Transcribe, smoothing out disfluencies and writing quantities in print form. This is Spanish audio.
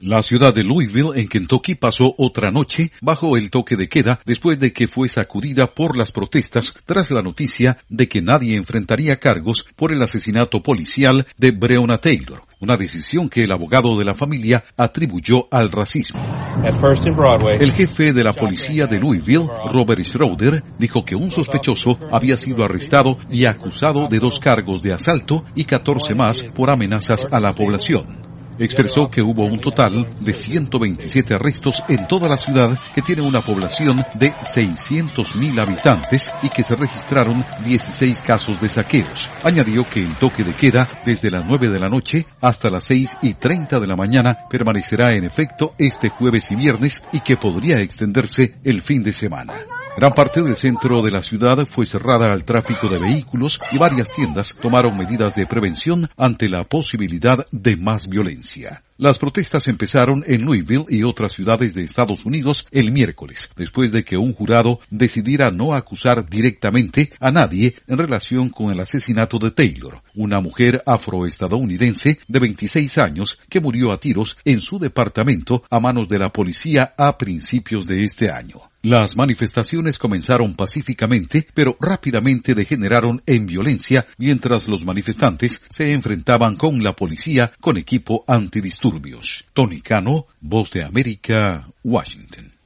La ciudad de Louisville, en Kentucky, pasó otra noche bajo el toque de queda después de que fue sacudida por las protestas tras la noticia de que nadie enfrentaría cargos por el asesinato policial de Breonna Taylor, una decisión que el abogado de la familia atribuyó al racismo. El jefe de la policía de Louisville, Robert Schroeder, dijo que un sospechoso había sido arrestado y acusado de 2 cargos de asalto y 14 más por amenazas a la población. Expresó que hubo un total de 127 arrestos en toda la ciudad, que tiene una población de 600,000 habitantes, y que se registraron 16 casos de saqueos. Añadió que el toque de queda desde las 9 de la noche hasta las 6:30 de la mañana permanecerá en efecto este jueves y viernes, y que podría extenderse el fin de semana. Gran parte del centro de la ciudad fue cerrada al tráfico de vehículos y varias tiendas tomaron medidas de prevención ante la posibilidad de más violencia. Las protestas empezaron en Louisville y otras ciudades de Estados Unidos el miércoles, después de que un jurado decidiera no acusar directamente a nadie en relación con el asesinato de Taylor, una mujer afroestadounidense de 26 años que murió a tiros en su departamento a manos de la policía a principios de este año. Las manifestaciones comenzaron pacíficamente, pero rápidamente degeneraron en violencia mientras los manifestantes se enfrentaban con la policía con equipo antidisturbios. Tony Cano, Voz de América, Washington.